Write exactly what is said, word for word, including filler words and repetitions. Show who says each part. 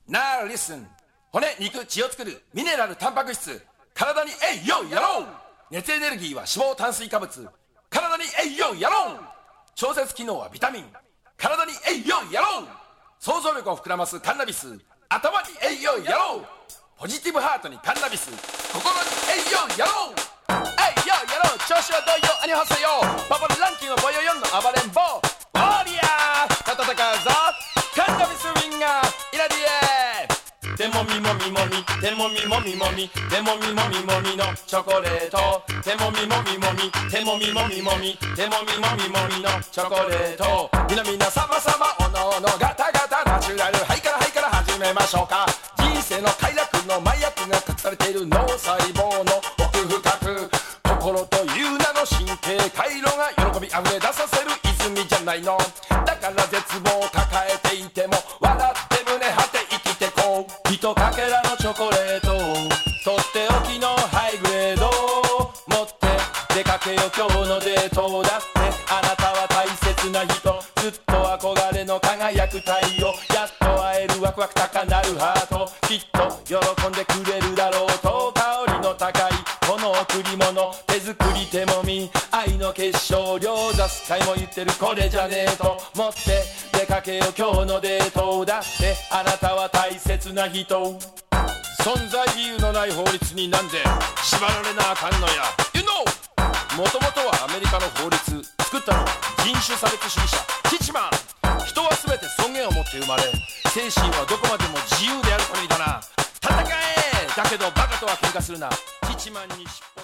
Speaker 1: Now listen。 骨、肉、血を作るミネラル、タンパク質、体にえいよやろう。熱エネルギーは脂肪、炭水化物、体にえいよやろう。調節機能はビタミン、体にえいよやろう。想像力を膨らますカンナビス、頭にえいよやろう。ポジティブハートにカンナビス、心にえいよやろう。えいよやろう。調子はどうよ、アニハセヨ。パパランキングボヨヨンの暴れん坊ウォーリアー、戦うぞカンナビスウィンガーイラディエ。手もみもみもみ、手もみもみもみ、手もみもみもみのチョコレート。手もみもみもみ、手もみもみもみ、手もみもみもみのチョコレート。みなみなさまさまおのおのガタガタナチュラル、はいからはいから始めましょうか。人生の快楽の麻薬が隠されている脳細胞の奥深く、心という名の神経回路が喜びあふれ出させる泉じゃないの。だから絶望を抱えていても笑って胸張って生きてこう。一かけらのチョコレート、とっておきのハイグレード持って出かけよ今日のデートだって。あなたは大切な人、ずっと憧れの輝く太陽。やっと会えるワクワク高鳴るハート、きっと喜んでくれるだろうと。香りの高いこの贈り物、手作り手もみ愛の結晶、両座スカイも言ってるこれじゃねえと。持って出かけよ今日のデートだって。あなたは大切な人。存在理由のない法律になんで縛られなあかんのや You know。 もともとはアメリカの法律、作ったの人種差別主義者ティッチマン。人は全て尊厳を持って生まれ、精神はどこまでも自由であるためにだな。戦えだけどバカとは喧嘩するな。ティッチマンに尻尾